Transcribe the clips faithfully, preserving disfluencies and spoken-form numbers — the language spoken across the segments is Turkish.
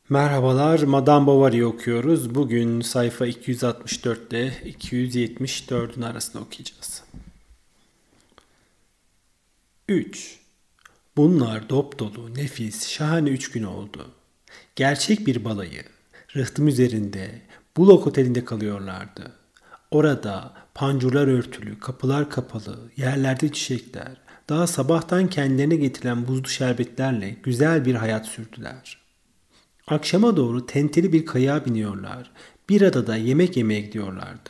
Merhabalar, Madame Bovary'i okuyoruz. Bugün sayfa iki yüz altmış dört ile iki yüz yetmiş dördün arasında okuyacağız. üç. Bunlar dop dolu, nefis, şahane üç gün oldu. Gerçek bir balayı, rıhtım üzerinde, Bullock Oteli'nde kalıyorlardı. Orada pancurlar örtülü, kapılar kapalı, yerlerde çiçekler, daha sabahtan kendilerine getirilen buzlu şerbetlerle güzel bir hayat sürdüler. Akşama doğru tenteli bir kayığa biniyorlar. Bir adada yemek yemeye gidiyorlardı.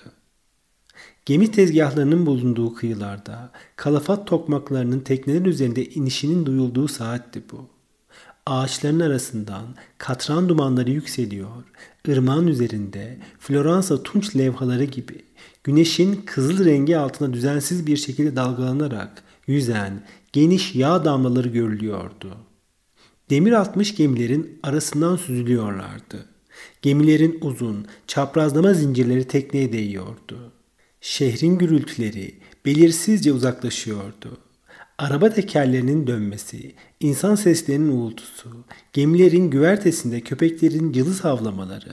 Gemi tezgahlarının bulunduğu kıyılarda kalafat tokmaklarının tekneler üzerinde inişinin duyulduğu saatti bu. Ağaçların arasından katran dumanları yükseliyor. Irmağın üzerinde Floransa tunç levhaları gibi güneşin kızıl rengi altına düzensiz bir şekilde dalgalanarak yüzen geniş yağ damlaları görülüyordu. Demir atmış gemilerin arasından süzülüyorlardı. Gemilerin uzun, çaprazlama zincirleri tekneye değiyordu. Şehrin gürültüleri belirsizce uzaklaşıyordu. Araba tekerlerinin dönmesi, insan seslerinin uğultusu, gemilerin güvertesinde köpeklerin cılız havlamaları.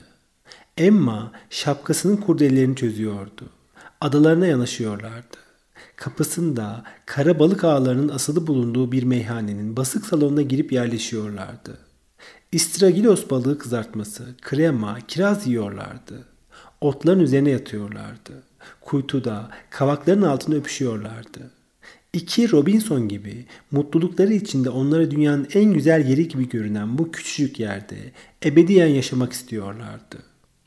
Emma şapkasının kurdelerini çözüyordu. Adalarına yanaşıyorlardı. Kapısında kara balık ağlarının asılı bulunduğu bir meyhanenin basık salonuna girip yerleşiyorlardı. İstragilos balığı kızartması, krema, kiraz yiyorlardı. Otların üzerine yatıyorlardı. Kuytuda, kavakların altında öpüşüyorlardı. İki Robinson gibi mutlulukları içinde onlara dünyanın en güzel yeri gibi görünen bu küçücük yerde ebediyen yaşamak istiyorlardı.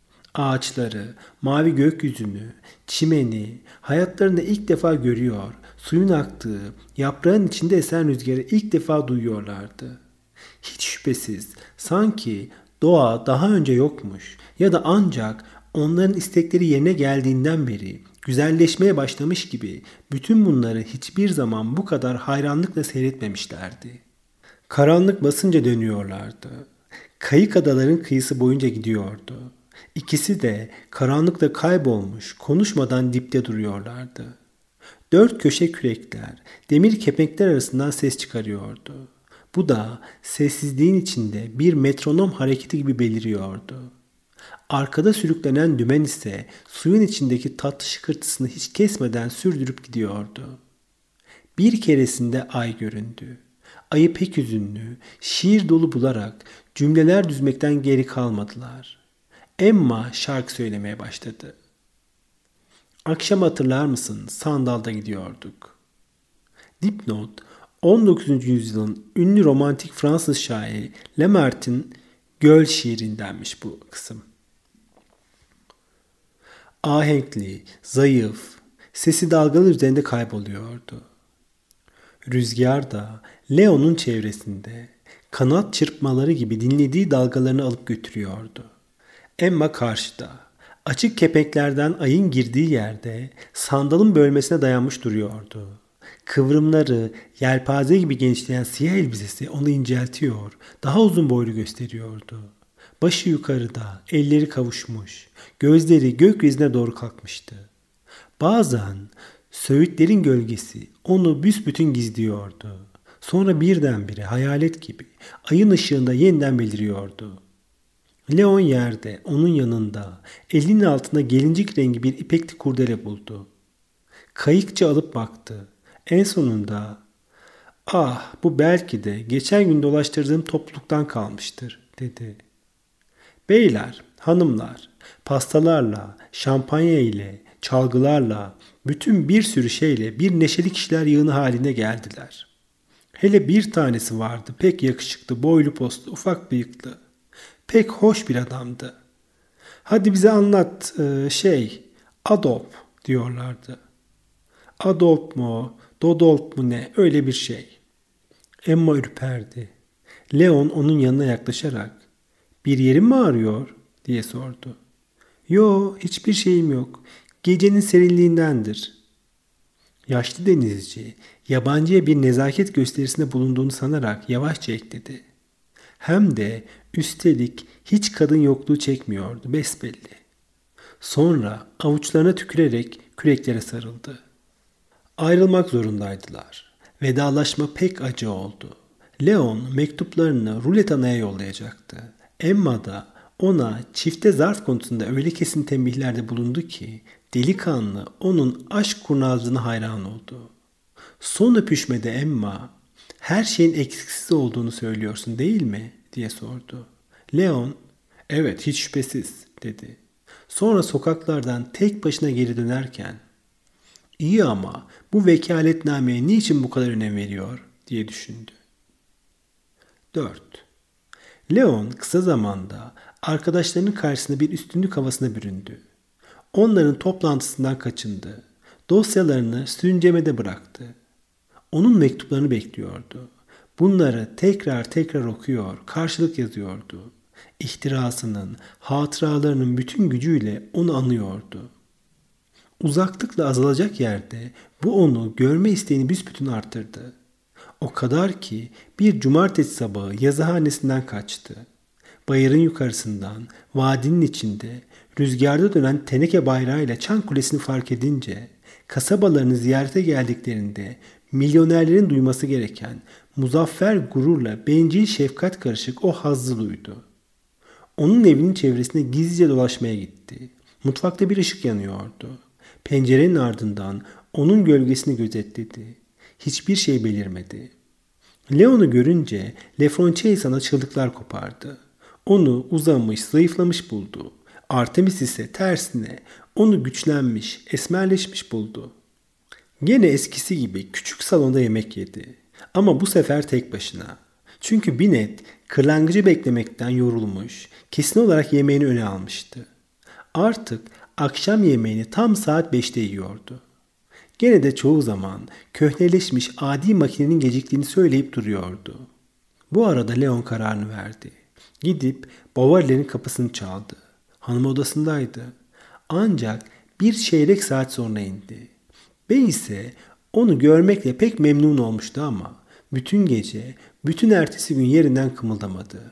Ağaçları, mavi gökyüzünü, çimeni hayatlarında ilk defa görüyor, suyun aktığı, yaprağın içinde esen rüzgarı ilk defa duyuyorlardı. Hiç şüphesiz sanki doğa daha önce yokmuş ya da ancak onların istekleri yerine geldiğinden beri güzelleşmeye başlamış gibi bütün bunları hiçbir zaman bu kadar hayranlıkla seyretmemişlerdi. Karanlık basınca dönüyorlardı. Kayık adaların kıyısı boyunca gidiyordu. İkisi de karanlıkta kaybolmuş, konuşmadan dipte duruyorlardı. Dört köşe kürekler, demir kepenkler arasından ses çıkarıyordu. Bu da sessizliğin içinde bir metronom hareketi gibi beliriyordu. Arkada sürüklenen dümen ise suyun içindeki tatlı şıkırtısını hiç kesmeden sürdürüp gidiyordu. Bir keresinde ay göründü. Ayı pek hüzünlü, şiir dolu bularak cümleler düzmekten geri kalmadılar. Emma şarkı söylemeye başladı. Akşam hatırlar mısın? Sandalda gidiyorduk. Dipnot, on dokuzuncu yüzyılın ünlü romantik Fransız şairi Lamartine Göl şiirindenmiş bu kısım. Ahenkli, zayıf, sesi dalgalar üzerinde kayboluyordu. Rüzgar da Leon'un çevresinde kanat çırpmaları gibi dinlediği dalgalarını alıp götürüyordu. Emma karşıda, açık kepenklerden ayın girdiği yerde sandalın bölmesine dayanmış duruyordu. Kıvrımları yelpaze gibi genişleyen siyah elbisesi onu inceltiyor, daha uzun boylu gösteriyordu. Başı yukarıda, elleri kavuşmuş, gözleri gökyüzüne doğru kalkmıştı. Bazen söğütlerin gölgesi onu büsbütün gizliyordu. Sonra birdenbire hayalet gibi ayın ışığında yeniden beliriyordu. Leon yerde, onun yanında, elinin altında gelincik rengi bir ipekli kurdele buldu. Kayıkçı alıp baktı. En sonunda, "Ah, bu belki de geçen gün dolaştırdığım topluluktan kalmıştır," dedi. Beyler, hanımlar, pastalarla, şampanya ile, çalgılarla, bütün bir sürü şeyle bir neşeli kişiler yığını halinde geldiler. Hele bir tanesi vardı, pek yakışıklı, boylu postlu, ufak bıyıklı. Pek hoş bir adamdı. "Hadi bize anlat e, şey, Adolf," diyorlardı. Adolf mu, Dodolf mu ne, öyle bir şey. Emma ürperdi. Leon onun yanına yaklaşarak, "Bir yerin mi ağrıyor?" diye sordu. "Yo, hiçbir şeyim yok. Gecenin serinliğindendir." Yaşlı denizci, yabancıya bir nezaket gösterisinde bulunduğunu sanarak yavaşça ekledi. Hem de üstelik hiç kadın yokluğu çekmiyordu besbelli. Sonra avuçlarına tükürerek küreklere sarıldı. Ayrılmak zorundaydılar. Vedalaşma pek acı oldu. Leon mektuplarını Ruletana'ya yollayacaktı. Emma da ona çifte zarf konusunda öyle kesin tembihlerde bulundu ki delikanlı onun aşk kurnazlığına hayran oldu. Son öpüşmede Emma, "Her şeyin eksiksiz olduğunu söylüyorsun değil mi?" diye sordu. Leon, "Evet, hiç şüphesiz," dedi. Sonra sokaklardan tek başına geri dönerken, "İyi ama bu vekaletnameye niçin bu kadar önem veriyor?" diye düşündü. dört. Leon kısa zamanda arkadaşlarının karşısında bir üstünlük havasına büründü. Onların toplantısından kaçındı. Dosyalarını sürüncemede bıraktı. Onun mektuplarını bekliyordu. Bunları tekrar tekrar okuyor, karşılık yazıyordu. İhtirasının, hatıralarının bütün gücüyle onu anıyordu. Uzaklıkla azalacak yerde bu onu görme isteğini büsbütün arttırdı. O kadar ki bir cumartesi sabahı yazıhanesinden kaçtı. Bayırın yukarısından, vadinin içinde, rüzgarda dönen teneke bayrağıyla Çan Kulesi'ni fark edince, kasabalarını ziyarete geldiklerinde milyonerlerin duyması gereken muzaffer gururla bencil şefkat karışık o hazzı duydu. Onun evinin çevresinde gizlice dolaşmaya gitti. Mutfakta bir ışık yanıyordu. Pencerenin ardından onun gölgesini gözetledi. Hiçbir şey belirmedi. Leon'u görünce Lefronçeysa'na çığlıklar kopardı. Onu uzamış, zayıflamış buldu. Artemis ise tersine onu güçlenmiş, esmerleşmiş buldu. Gene eskisi gibi küçük salonda yemek yedi. Ama bu sefer tek başına. Çünkü Binet kırlangıcı beklemekten yorulmuş, kesin olarak yemeğini öne almıştı. Artık akşam yemeğini tam saat beşte yiyordu. Gene de çoğu zaman köhneleşmiş adi makinenin geciktiğini söyleyip duruyordu. Bu arada Leon kararını verdi. Gidip Bovary'lerin kapısını çaldı. Hanım odasındaydı. Ancak bir çeyrek saat sonra indi. Bey ise onu görmekle pek memnun olmuştu ama bütün gece, bütün ertesi gün yerinden kımıldamadı.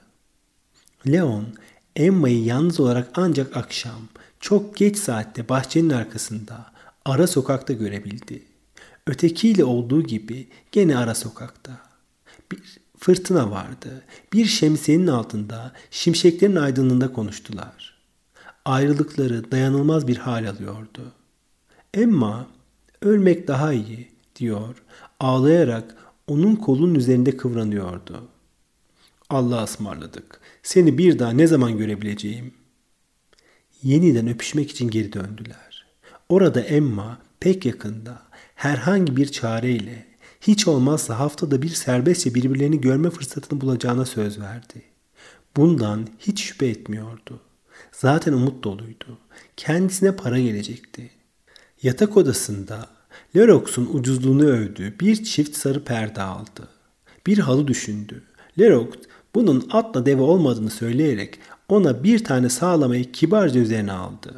Leon, Emma'yı yalnız olarak ancak akşam, çok geç saatte bahçenin arkasında, ara sokakta görebildi. Ötekiyle olduğu gibi gene ara sokakta. Bir fırtına vardı. Bir şemsiyenin altında, şimşeklerin aydınlığında konuştular. Ayrılıkları dayanılmaz bir hal alıyordu. Emma, "Ölmek daha iyi," diyor, ağlayarak onun kolunun üzerinde kıvranıyordu. "Allah'a ısmarladık. Seni bir daha ne zaman görebileceğim?" Yeniden öpüşmek için geri döndüler. Orada Emma pek yakında, herhangi bir çareyle, hiç olmazsa haftada bir serbestçe birbirlerini görme fırsatını bulacağına söz verdi. Bundan hiç şüphe etmiyordu. Zaten umut doluydu. Kendisine para gelecekti. Yatak odasında Lerox'un ucuzluğunu övdüğü bir çift sarı perde aldı. Bir halı düşündü. Lerox bunun atla deve olmadığını söyleyerek ona bir tane sağlamayı kibarca üzerine aldı.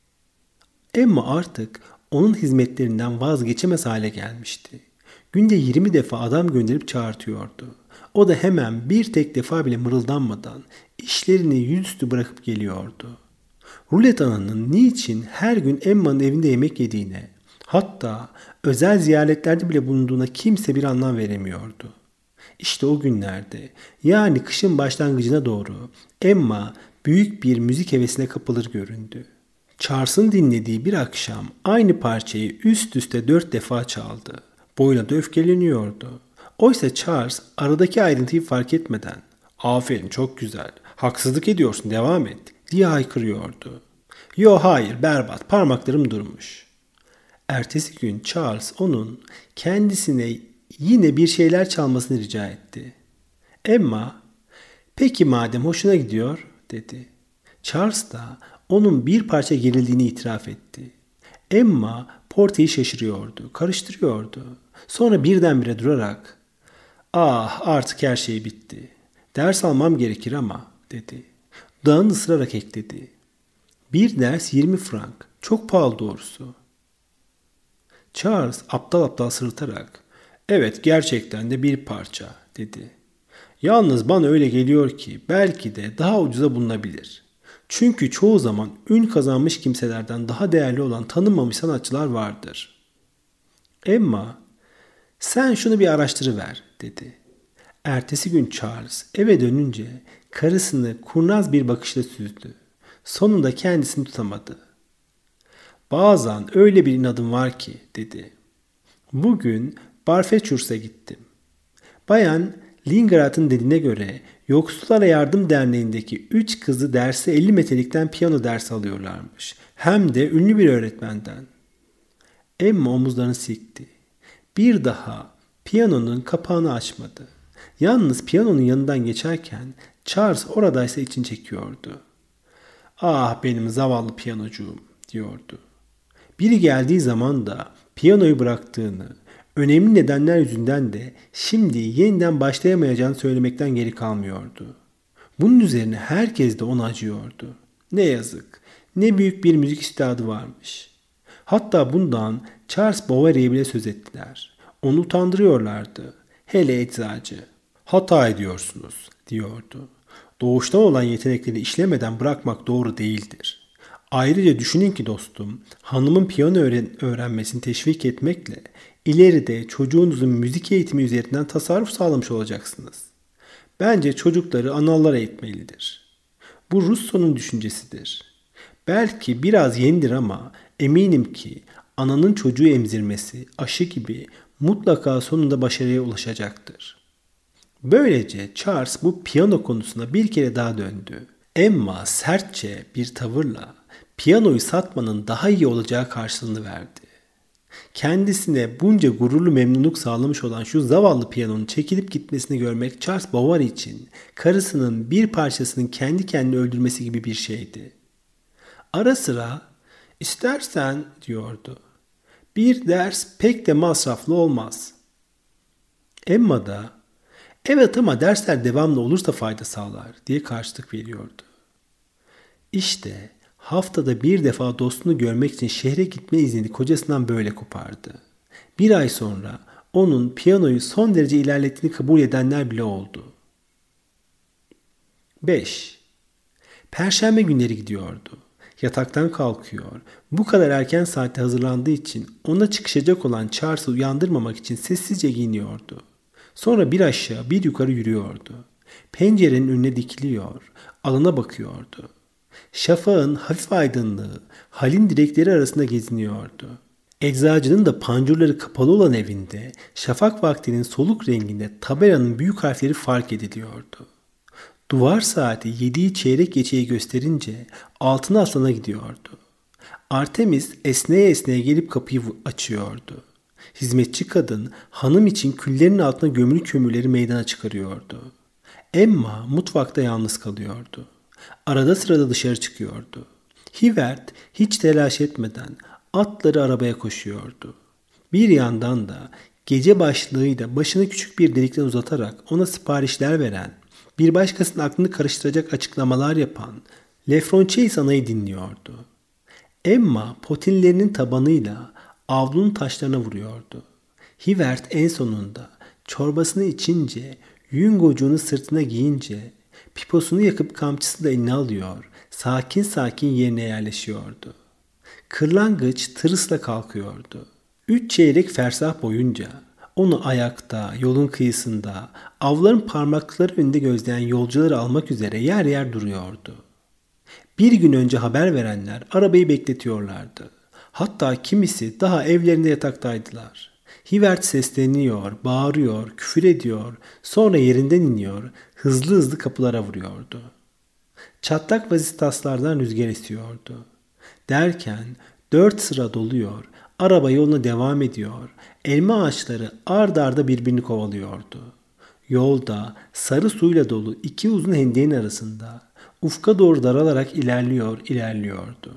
Emma artık onun hizmetlerinden vazgeçemez hale gelmişti. Günde yirmi defa adam gönderip çağırtıyordu. O da hemen bir tek defa bile mırıldanmadan işlerini yüzüstü bırakıp geliyordu. Rulet Ana'nın niçin her gün Emma'nın evinde yemek yediğine, hatta özel ziyaretlerde bile bulunduğuna kimse bir anlam veremiyordu. İşte o günlerde, yani kışın başlangıcına doğru Emma büyük bir müzik hevesine kapılır göründü. Charles'ın dinlediği bir akşam aynı parçayı üst üste dört defa çaldı. Boyuna da öfkeleniyordu. Oysa Charles aradaki ayrıntıyı fark etmeden "Aferin, çok güzel, haksızlık ediyorsun, devam et," diye haykırıyordu. "Yo hayır, berbat, parmaklarım durmuş." Ertesi gün Charles onun kendisine yine bir şeyler çalmasını rica etti. Emma, "Peki madem hoşuna gidiyor," dedi. Charles da onun bir parça gerildiğini itiraf etti. Emma porteyi şaşırıyordu, karıştırıyordu. Sonra birdenbire durarak, "Ah, artık her şey bitti. Ders almam gerekir ama," dedi. Dudağını ısırarak ekledi. "Bir ders yirmi frank. Çok pahalı doğrusu." Charles aptal aptal sırıtarak, "Evet, gerçekten de bir parça," dedi. "Yalnız bana öyle geliyor ki belki de daha ucuza bulunabilir. Çünkü çoğu zaman ün kazanmış kimselerden daha değerli olan tanınmamış sanatçılar vardır." Emma, "Sen şunu bir araştırıver," dedi. Ertesi gün Charles eve dönünce Karısını kurnaz bir bakışla süzdü. Sonunda kendisini tutamadı. "Bazen öyle bir inadım var ki," dedi. "Bugün Barfeçurs'a gittim. Bayan Lingard'ın dediğine göre Yoksullara Yardım Derneği'ndeki üç kızı derse elli metrelikten piyano dersi alıyorlarmış. Hem de ünlü bir öğretmenden." Emma omuzlarını silkti. Bir daha piyanonun kapağını açmadı. Yalnız piyanonun yanından geçerken Charles oradaysa için çekiyordu. "Ah benim zavallı piyanocuğum," diyordu. Biri geldiği zaman da piyanoyu bıraktığını, önemli nedenler yüzünden de şimdi yeniden başlayamayacağını söylemekten geri kalmıyordu. Bunun üzerine herkes de ona acıyordu. Ne yazık, ne büyük bir müzik üstadı varmış. Hatta bundan Charles Bovary'e bile söz ettiler. Onu utandırıyorlardı. Hele eczacı. "Hata ediyorsunuz," diyordu. "Doğuştan olan yetenekleri işlemeden bırakmak doğru değildir. Ayrıca düşünün ki dostum, hanımın piyano öğren- öğrenmesini teşvik etmekle ileride çocuğunuzun müzik eğitimi üzerinden tasarruf sağlamış olacaksınız. Bence çocukları analar eğitmelidir. Bu Rousseau'nun düşüncesidir. Belki biraz yenidir ama eminim ki ananın çocuğu emzirmesi aşı gibi mutlaka sonunda başarıya ulaşacaktır." Böylece Charles bu piyano konusuna bir kere daha döndü. Emma sertçe bir tavırla piyanoyu satmanın daha iyi olacağı karşılığını verdi. Kendisine bunca gururlu memnunluk sağlamış olan şu zavallı piyanonun çekilip gitmesini görmek Charles Bovary için karısının bir parçasının kendi kendini öldürmesi gibi bir şeydi. Ara sıra "İstersen," diyordu. "Bir ders pek de masraflı olmaz." Emma da "Evet ama dersler devamlı olursa fayda sağlar," diye karşılık veriyordu. İşte haftada bir defa dostunu görmek için şehre gitme iznini kocasından böyle kopardı. Bir ay sonra onun piyanoyu son derece ilerlettiğini kabul edenler bile oldu. beş. Perşembe günleri gidiyordu. Yataktan kalkıyor. Bu kadar erken saatte hazırlandığı için ona çıkışacak olan Charles'ı uyandırmamak için sessizce giyiniyordu. Sonra bir aşağı bir yukarı yürüyordu. Pencerenin önüne dikiliyor, alana bakıyordu. Şafağın hafif aydınlığı halin direkleri arasında geziniyordu. Eczacının da pancurları kapalı olan evinde şafak vaktinin soluk renginde tabelanın büyük harfleri fark ediliyordu. Duvar saati yediği çeyrek geçeyi gösterince altına aslana gidiyordu. Artemis esneye esneye gelip kapıyı açıyordu. Hizmetçi kadın hanım için küllerin altına gömülü kömürleri meydana çıkarıyordu. Emma mutfakta yalnız kalıyordu. Arada sırada dışarı çıkıyordu. Hivert hiç telaş etmeden atları arabaya koşuyordu. Bir yandan da gece başlığıyla başını küçük bir delikten uzatarak ona siparişler veren, bir başkasının aklını karıştıracak açıklamalar yapan Lefrançois anayı dinliyordu. Emma potinlerinin tabanıyla avlunun taşlarına vuruyordu. Hivert en sonunda çorbasını içince, yün gocuğunu sırtına giyince, piposunu yakıp kamçısını da eline alıyor, sakin sakin yerine yerleşiyordu. Kırlangıç tırısla kalkıyordu. Üç çeyrek fersah boyunca onu ayakta, yolun kıyısında, avların parmakları önünde gözleyen yolcuları almak üzere yer yer duruyordu. Bir gün önce haber verenler arabayı bekletiyorlardı. Hatta kimisi daha evlerinde yataktaydılar. Hivert sesleniyor, bağırıyor, küfür ediyor, sonra yerinden iniyor, hızlı hızlı kapılara vuruyordu. Çatlak vazitaslardan rüzgar esiyordu. Derken dört sıra doluyor, araba yoluna devam ediyor, elma ağaçları ard arda birbirini kovalıyordu. Yolda sarı suyla dolu iki uzun hendeğin arasında ufka doğru daralarak ilerliyor, ilerliyordu.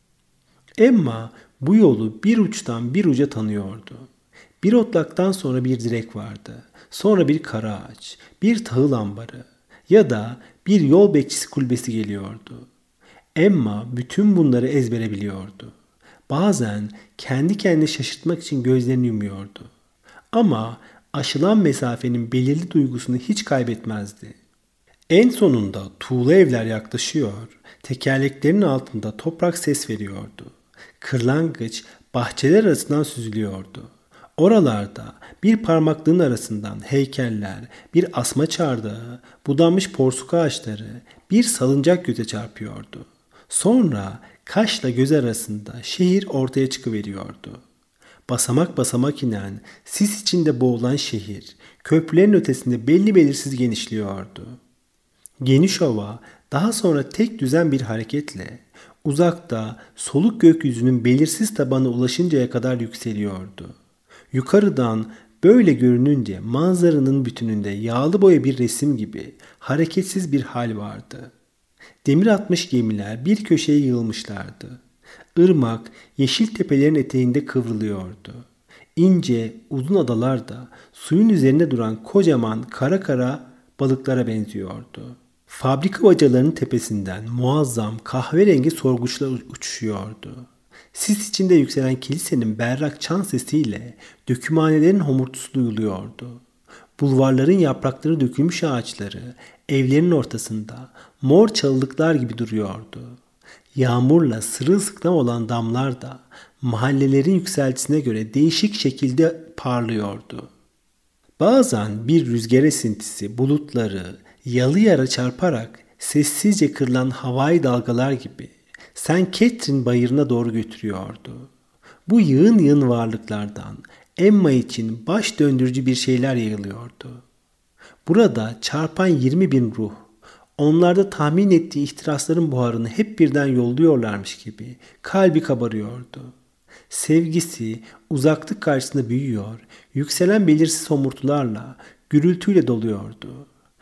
Emma bu yolu bir uçtan bir uca tanıyordu. Bir otlaktan sonra bir direk vardı. Sonra bir kara ağaç, bir tahıl ambarı ya da bir yol bekçisi kulübesi geliyordu. Emma bütün bunları ezbere biliyordu. Bazen kendi kendine şaşırtmak için gözlerini yumuyordu. Ama aşılan mesafenin belirli duygusunu hiç kaybetmezdi. En sonunda tuğla evler yaklaşıyor, tekerleklerin altında toprak ses veriyordu. Kırlangıç bahçeler arasından süzülüyordu. Oralarda bir parmaklığın arasından heykeller, bir asma çardağı, budanmış porsuk ağaçları, bir salıncak göze çarpıyordu. Sonra kaşla göz arasında şehir ortaya çıkıveriyordu. Basamak basamak inen, sis içinde boğulan şehir, köprülerin ötesinde belli belirsiz genişliyordu. Geniş ova daha sonra tek düzen bir hareketle uzakta soluk gökyüzünün belirsiz tabana ulaşıncaya kadar yükseliyordu. Yukarıdan böyle görününce manzaranın bütününde yağlı boya bir resim gibi hareketsiz bir hal vardı. Demir atmış gemiler bir köşeye yığılmışlardı. Irmak yeşil tepelerin eteğinde kıvrılıyordu. İnce uzun adalar da suyun üzerinde duran kocaman kara kara balıklara benziyordu. Fabrika bacalarının tepesinden muazzam kahverengi sorguçlar uçuşuyordu. Sis içinde yükselen kilisenin berrak çan sesiyle dökümhanelerin homurtusu duyuluyordu. Bulvarların yaprakları dökülmüş ağaçları evlerin ortasında mor çalılıklar gibi duruyordu. Yağmurla sırılsıklam olan damlar da mahallelerin yükseltisine göre değişik şekilde parlıyordu. Bazen bir rüzgar esintisi bulutları yalı yara çarparak sessizce kırılan havai dalgalar gibi Saint Catherine bayırına doğru götürüyordu. Bu yığın yığın varlıklardan Emma için baş döndürücü bir şeyler yayılıyordu. Burada çarpan yirmi bin ruh, onlarda tahmin ettiği ihtirasların buharını hep birden yolluyorlarmış gibi kalbi kabarıyordu. Sevgisi uzaklık karşısında büyüyor, yükselen belirsiz homurtularla, gürültüyle doluyordu.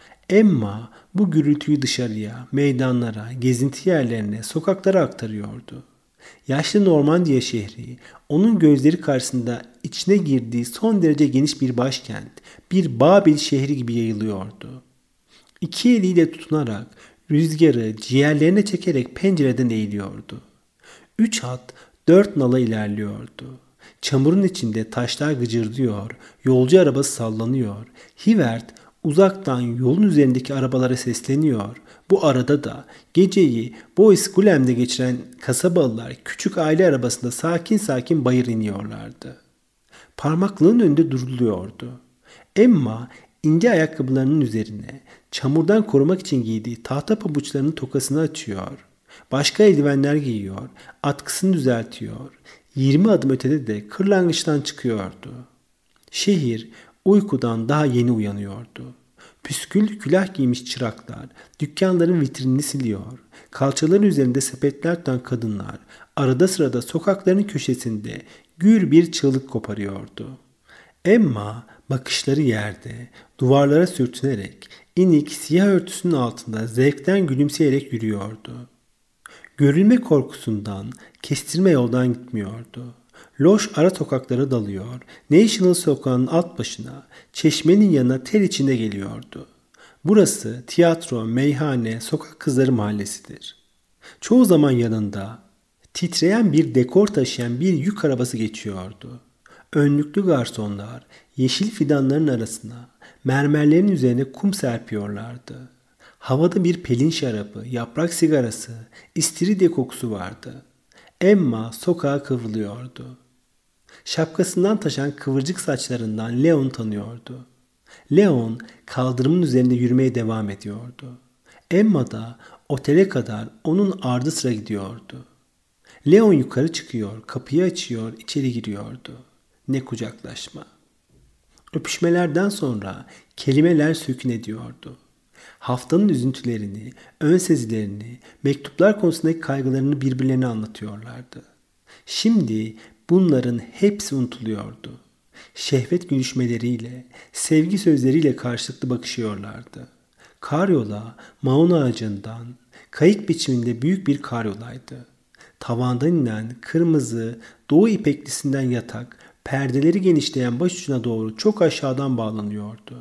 Emma bu gürültüyü dışarıya, meydanlara, gezinti yerlerine, sokaklara aktarıyordu. Yaşlı Normandiya şehri, onun gözleri karşısında içine girdiği son derece geniş bir başkent, bir Babil şehri gibi yayılıyordu. İki eliyle tutunarak, rüzgarı ciğerlerine çekerek pencereden eğiliyordu. Üç at, dört nala ilerliyordu. Çamurun içinde taşlar gıcırdıyor, yolcu arabası sallanıyor. Hivert uzaktan yolun üzerindeki arabalara sesleniyor. Bu arada da geceyi Bois-Gulem'de geçiren kasabalılar küçük aile arabasında sakin sakin bayır iniyorlardı. Parmaklığın önünde duruluyordu. Emma ince ayakkabılarının üzerine çamurdan korumak için giydiği tahta pabuçlarının tokasını açıyor. Başka eldivenler giyiyor, atkısını düzeltiyor. Yirmi adım ötede de kırlangıçtan çıkıyordu. Şehir uykudan daha yeni uyanıyordu. Püsküllü külah giymiş çıraklar dükkanların vitrinini siliyor. Kalçaların üzerinde sepetler tutan kadınlar arada sırada sokakların köşesinde gür bir çığlık koparıyordu. Emma bakışları yerde, duvarlara sürtünerek inik siyah örtüsünün altında zevkten gülümseyerek yürüyordu. Görülme korkusundan kestirme yoldan gitmiyordu. Loş ara sokaklara dalıyor, National Sokağı'nın alt başına, çeşmenin yanına ter içinde geliyordu. Burası tiyatro, meyhane, sokak kızları mahallesidir. Çoğu zaman yanında titreyen bir dekor taşıyan bir yük arabası geçiyordu. Önlüklü garsonlar yeşil fidanların arasına, mermerlerin üzerine kum serpiyorlardı. Havada bir pelin şarabı, yaprak sigarası, istiridye kokusu vardı. Emma sokağa kıvrılıyordu. Şapkasından taşan kıvırcık saçlarından Leon tanıyordu. Leon kaldırımın üzerinde yürümeye devam ediyordu. Emma da otele kadar onun ardı sıra gidiyordu. Leon yukarı çıkıyor, kapıyı açıyor, içeri giriyordu. Ne kucaklaşma. Öpüşmelerden sonra kelimeler sökün ediyordu. Haftanın üzüntülerini, ön sezilerini, mektuplar konusundaki kaygılarını birbirlerine anlatıyorlardı. Şimdi bunların hepsi unutuluyordu. Şehvet gülüşmeleriyle, sevgi sözleriyle karşılıklı bakışıyorlardı. Karyola, maun ağacından, kayık biçiminde büyük bir karyolaydı. Tavandan inen kırmızı, doğu ipeklisinden yatak, perdeleri genişleyen başucuna doğru çok aşağıdan bağlanıyordu.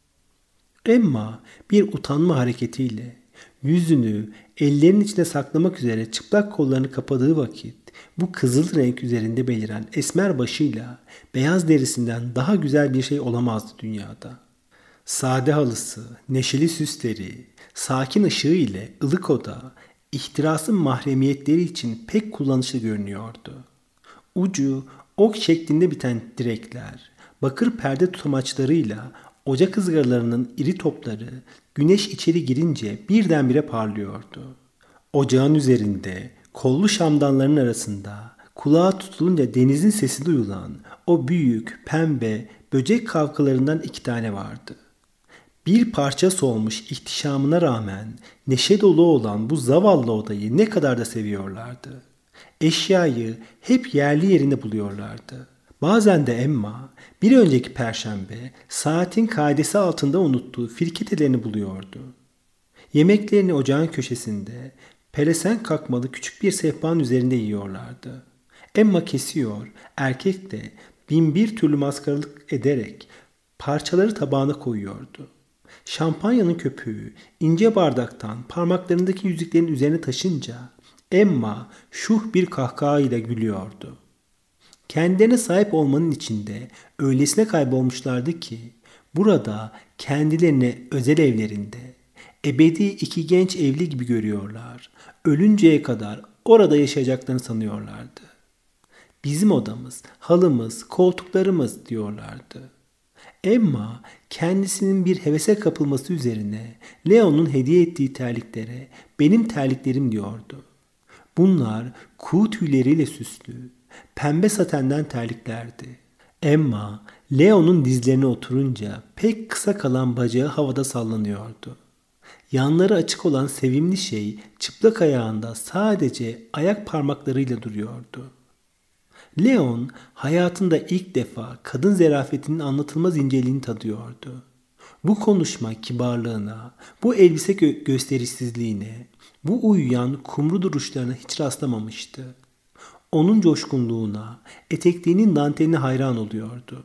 Emma bir utanma hareketiyle yüzünü ellerinin içine saklamak üzere çıplak kollarını kapadığı vakit bu kızıl renk üzerinde beliren esmer başıyla beyaz derisinden daha güzel bir şey olamazdı dünyada. Sade halısı, neşeli süsleri, sakin ışığı ile ılık oda, ihtirasın mahremiyetleri için pek kullanışlı görünüyordu. Ucu Ok şeklinde biten direkler, bakır perde tutamaçlarıyla ocak ızgaralarının iri topları güneş içeri girince birdenbire parlıyordu. Ocağın üzerinde kollu şamdanların arasında kulağa tutulunca denizin sesi duyulan o büyük pembe böcek kavkalarından iki tane vardı. Bir parça solmuş ihtişamına rağmen neşe dolu olan bu zavallı odayı ne kadar da seviyorlardı. Eşyayı hep yerli yerinde buluyorlardı. Bazen de Emma bir önceki perşembe saatin kaidesi altında unuttuğu firketelerini buluyordu. Yemeklerini ocağın köşesinde pelesenk kakmalı küçük bir sehpanın üzerinde yiyorlardı. Emma kesiyor, erkek de bin bir türlü maskaralık ederek parçaları tabağına koyuyordu. Şampanyanın köpüğü ince bardaktan parmaklarındaki yüzüklerin üzerine taşınca Emma şuh bir kahkahayla gülüyordu. Kendilerine sahip olmanın içinde öylesine kaybolmuşlardı ki burada kendilerini özel evlerinde ebedi iki genç evli gibi görüyorlar. Ölünceye kadar orada yaşayacaklarını sanıyorlardı. Bizim odamız, halımız, koltuklarımız diyorlardı. Emma kendisinin bir hevese kapılması üzerine Leon'un hediye ettiği terliklere benim terliklerim diyordu. Bunlar kuğu tüyleriyle süslü, pembe satenden terliklerdi. Emma Leon'un dizlerine oturunca pek kısa kalan bacağı havada sallanıyordu. Yanları açık olan sevimli şey çıplak ayağında sadece ayak parmaklarıyla duruyordu. Leon hayatında ilk defa kadın zarafetinin anlatılmaz inceliğini tadıyordu. Bu konuşma kibarlığına, bu elbise gö- gösterişsizliğine, bu uyuyan kumru duruşlarına hiç rastlamamıştı. Onun coşkunluğuna, etekliğinin danteline hayran oluyordu.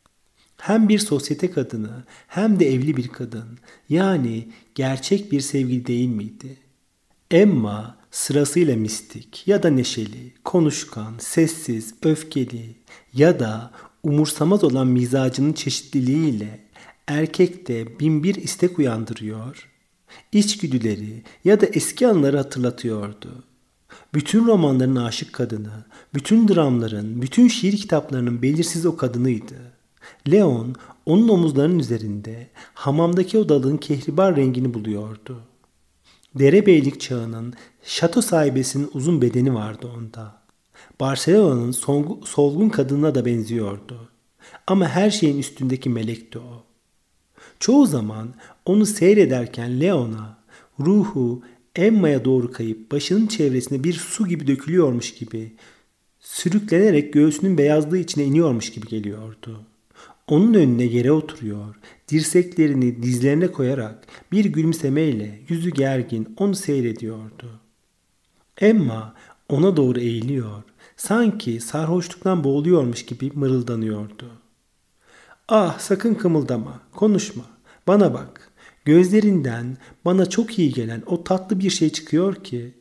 Hem bir sosyete kadını hem de evli bir kadın, yani gerçek bir sevgili değil miydi? Emma sırasıyla mistik ya da neşeli, konuşkan, sessiz, öfkeli ya da umursamaz olan mizacının çeşitliliğiyle erkekte binbir istek uyandırıyor, içgüdüleri ya da eski anıları hatırlatıyordu. Bütün romanların aşık kadını, bütün dramların, bütün şiir kitaplarının belirsiz o kadınıydı. Leon onun omuzlarının üzerinde hamamdaki odalığın kehribar rengini buluyordu. Derebeylik çağının şato sahibesinin uzun bedeni vardı onda. Barcelona'nın solgun kadınına da benziyordu. Ama her şeyin üstündeki melekti o. Çoğu zaman onu seyrederken Leon'a ruhu Emma'ya doğru kayıp başının çevresine bir su gibi dökülüyormuş gibi, sürüklenerek göğsünün beyazlığı içine iniyormuş gibi geliyordu. Onun önüne yere oturuyor, dirseklerini dizlerine koyarak bir gülümsemeyle yüzü gergin onu seyrediyordu. Emma ona doğru eğiliyor, sanki sarhoşluktan boğuluyormuş gibi mırıldanıyordu. Ah, sakın kımıldama, konuşma, bana bak. Gözlerinden bana çok iyi gelen o tatlı bir şey çıkıyor ki.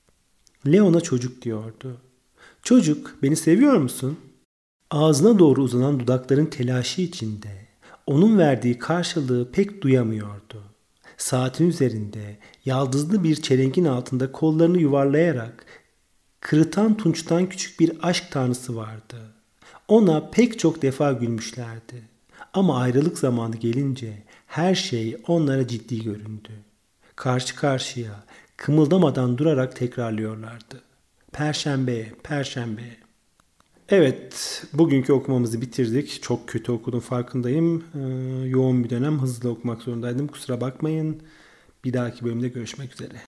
Leon'a çocuk diyordu. Çocuk, beni seviyor musun? Ağzına doğru uzanan dudakların telaşı içinde onun verdiği karşılığı pek duyamıyordu. Saatin üzerinde yaldızlı bir çelengin altında kollarını yuvarlayarak kırıtan tunçtan küçük bir aşk tanrısı vardı. Ona pek çok defa gülmüşlerdi. Ama ayrılık zamanı gelince her şey onlara ciddi göründü. Karşı karşıya kımıldamadan durarak tekrarlıyorlardı. Perşembeye, perşembeye. Evet, bugünkü okumamızı bitirdik. Çok kötü okudum, farkındayım. Ee, yoğun bir dönem, hızlı okumak zorundaydım. Kusura bakmayın. Bir dahaki bölümde görüşmek üzere.